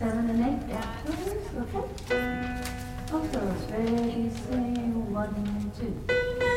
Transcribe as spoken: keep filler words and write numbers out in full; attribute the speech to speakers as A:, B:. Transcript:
A: seven and eight afterwards, okay? Also, it's ready, sing, one, two.